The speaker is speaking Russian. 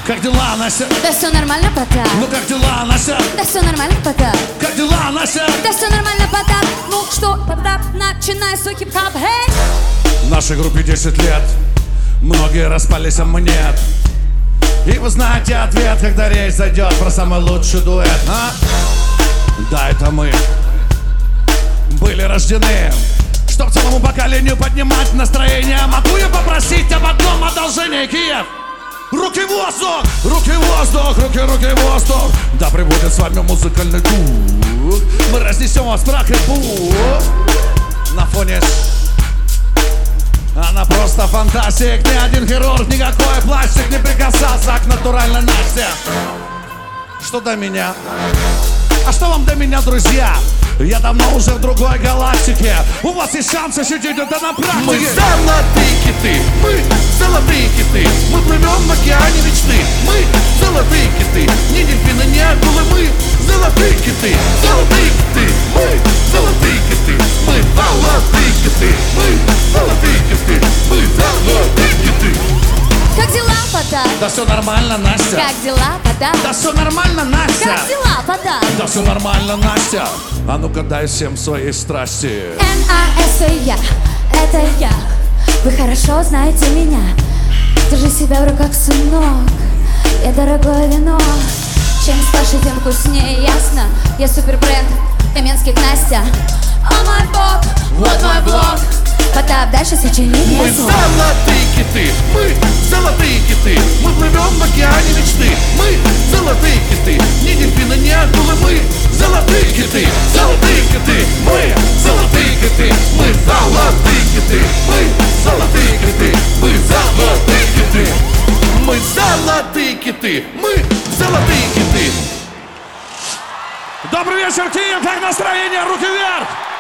Как дела, Настя? Да все нормально, Потап. Ну как дела, Настя? Да все нормально, Потап. Как дела, Настя? Да все нормально, Потап. Ну что, Потап, начинай свой хип-хоп, эй! Нашей группе 10 лет. Многие распались, а мы нет. И вы знаете ответ, когда речь зайдет про самый лучший дуэт, а? Да, это мы были рождены, чтоб целому поколению поднимать настроение. Могу я попросить об одном одолжении, Киев? Руки в воздух, руки в воздух, руки в воздух. Да пребудет с вами музыкальный дух. Мы разнесем вас в прах и пух. На фоне она просто фантастик. Ни один хирург, никакой пластик не прикасался к натуральной Насте. Что до меня? А что вам до меня, друзья? Я давно уже в другой галактике. У вас есть шанс ощутить это на практике. Мы золотые киты, мы золотые киты. Мы плывем в океане мечты. Мы золотые киты, не дельфины, не акулы. Мы золотые киты, золотые киты. Мы золотые киты, мы золотые киты. Мы золотые киты, мы золотые киты. Как дела, Потап? Да все нормально, Настя. Как дела, Потап? Да все нормально, Настя. Как дела, Потап? Да все нормально, Настя. А ну-ка дай всем своей страсти. N-A-S-A, это я. Вы хорошо знаете меня. Держи себя в руках, сынок. Я дорогое вино. Чем старше, тем вкуснее, ясно. Я супербренд Каменских Настя. О мой бог, вот мой блог. Потап, дальше сочинение. Мы золотые киты, мы золотые киты. Мы плывем в океане мечты. Мы золотые киты, не дельфины, не акулы. Мы золотые киты, золотые киты. Мы золотые киты, мы золотые киты. Мы золотые киты, мы золотые киты. Мы золотые киты, мы золотые киты. Добрый вечер, Киев! Как настроение? Руки вверх!